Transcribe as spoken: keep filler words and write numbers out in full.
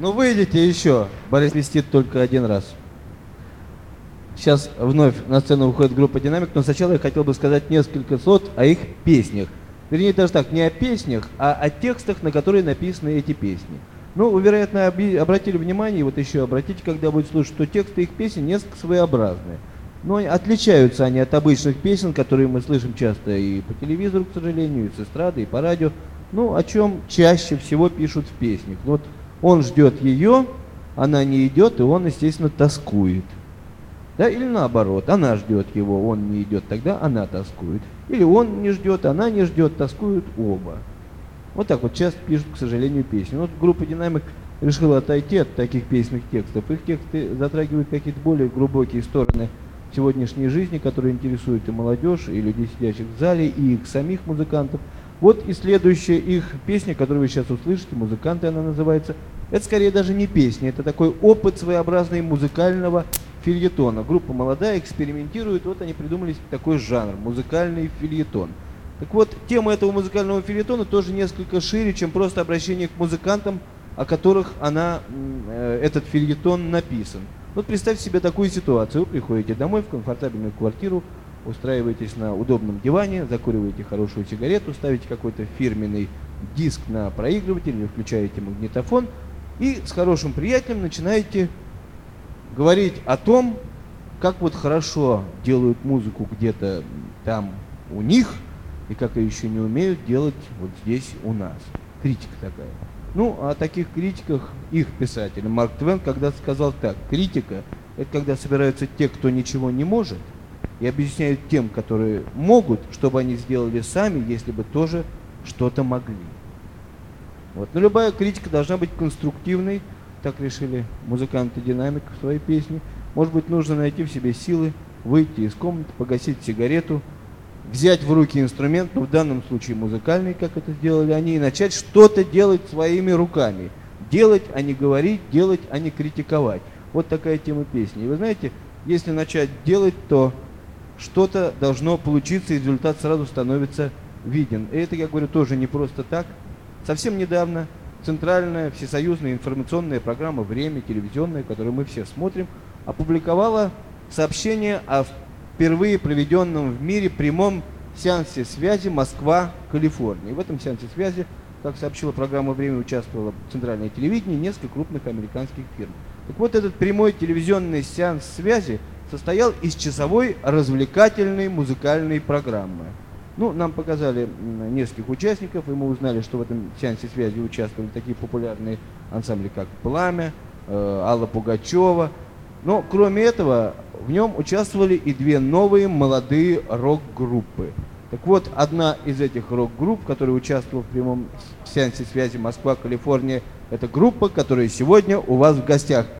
Ну выйдите еще. Борис свистит только один раз. Сейчас вновь на сцену выходит группа «Динамик», но сначала я хотел бы сказать несколько слов о их песнях. Вернее, даже так, не о песнях, а о текстах, на которые написаны эти песни. Ну, вы, вероятно, обратили внимание, и вот еще обратите, когда будете слушать, что тексты их песен несколько своеобразные. Но отличаются они от обычных песен, которые мы слышим часто и по телевизору, к сожалению, и с эстрады, и по радио. Ну, о чем чаще всего пишут в песнях. Вот он ждет ее, она не идет, и он, естественно, тоскует. Да, или наоборот, она ждет его, он не идет, тогда она тоскует. Или он не ждет, она не ждет, тоскуют оба. Вот так вот часто пишут, к сожалению, песни. Вот группа «Динамик» решила отойти от таких песенных текстов. Их тексты затрагивают какие-то более глубокие стороны сегодняшней жизни, которые интересуют и молодежь, и людей, сидящих в зале, и их самих музыкантов. Вот и следующая их песня, которую вы сейчас услышите, «Музыканты» она называется, это скорее даже не песня, это такой опыт своеобразный музыкального фельетона. Группа молодая, экспериментирует, вот они придумали такой жанр, музыкальный фельетон. Так вот, тема этого музыкального фельетона тоже несколько шире, чем просто обращение к музыкантам, о которых она, э, этот фельетон написан. Вот представьте себе такую ситуацию, вы приходите домой в комфортабельную квартиру, устраиваетесь на удобном диване, закуриваете хорошую сигарету, ставите какой-то фирменный диск на проигрыватель или включаете магнитофон и с хорошим приятелем начинаете говорить о том, как вот хорошо делают музыку где-то там у них, и как ее еще не умеют делать вот здесь у нас. Критика такая. Ну, о таких критиках их писатель Марк Твен когда-то сказал так: критика – это когда собираются те, кто ничего не может, и объясняют тем, которые могут, чтобы они сделали сами, если бы тоже что-то могли. Вот. Но любая критика должна быть конструктивной, так решили музыканты «Динамик» в своей песне. Может быть, нужно найти в себе силы, выйти из комнаты, погасить сигарету, взять в руки инструмент, ну в данном случае музыкальный, как это сделали они, и начать что-то делать своими руками. Делать, а не говорить, делать, а не критиковать. Вот такая тема песни. И вы знаете, если начать делать, то что-то должно получиться, и результат сразу становится виден. И это, я говорю, тоже не просто так. Совсем недавно центральная всесоюзная информационная программа «Время», телевизионная, которую мы все смотрим, опубликовала сообщение о впервые проведенном в мире прямом сеансе связи Москва-Калифорния. В этом сеансе связи, как сообщила программа «Время», участвовало центральное телевидение и несколько крупных американских фирм. Так вот, этот прямой телевизионный сеанс связи состоял из часовой развлекательной музыкальной программы. Ну, нам показали нескольких участников, и мы узнали, что в этом сеансе связи участвовали такие популярные ансамбли, как «Пламя», э, Алла Пугачева. Но, кроме этого, в нем участвовали и две новые молодые рок-группы. Так вот, одна из этих рок-групп, которая участвовала в прямом сеансе связи Москва-Калифорния, это группа, которая сегодня у вас в гостях.